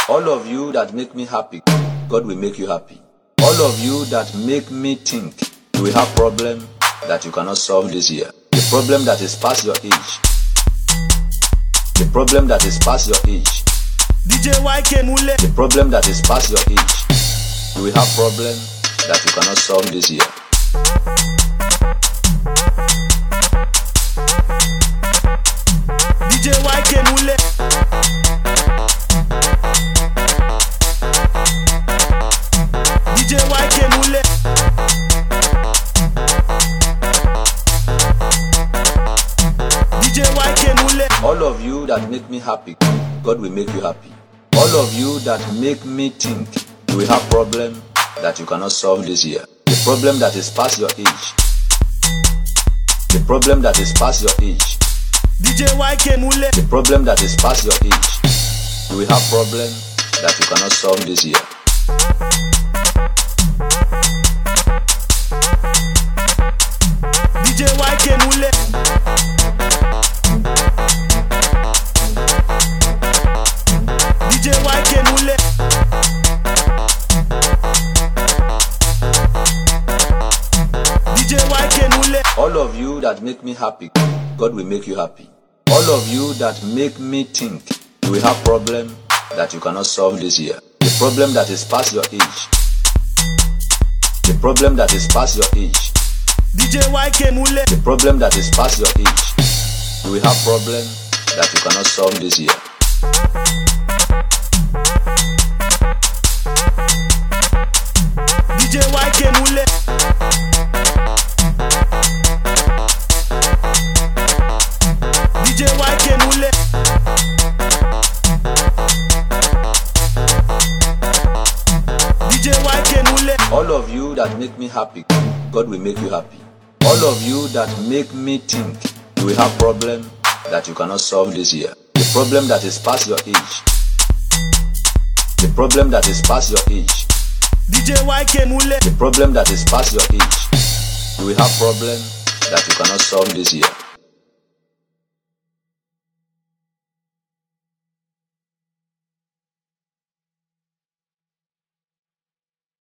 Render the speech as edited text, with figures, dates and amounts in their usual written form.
All of you that make me happy, God will make you happy. All of you that make me think you will have problem that you cannot solve this year. The problem that is past your age. The problem that is past your age. DJ YK Mule. The problem that is past your age. You will have problem that you cannot solve this year. DJ YK Mule. DJ YK Mule. DJ YK Mule. All of you that make me happy, God will make you happy. All of you that make me think you will have problem that you cannot solve this year. The problem that is past your age. The problem that is past your age. DJ YK Mule. The problem that is past your age. You will have problem that you cannot solve this year. DJ YK Mule. DJ YK Mule. DJ YK Mule. All of you that make me happy, God will make you happy. All of you that make me think you will have problem that you cannot solve this year. The problem that is past your age. The problem that is past your age. DJ YK Mule. The problem that is past your age. You will have problem that you cannot solve this year. DJ YK Mule. DJ YK Mule. DJ YK Mule. All of you that make me happy, God will make you happy. All of you that make me think you will have problem that you cannot solve this year. The problem that is past your age. The problem that is past your age. DJ YK Mule. The problem that is past your age. You will have problem that you cannot solve this year.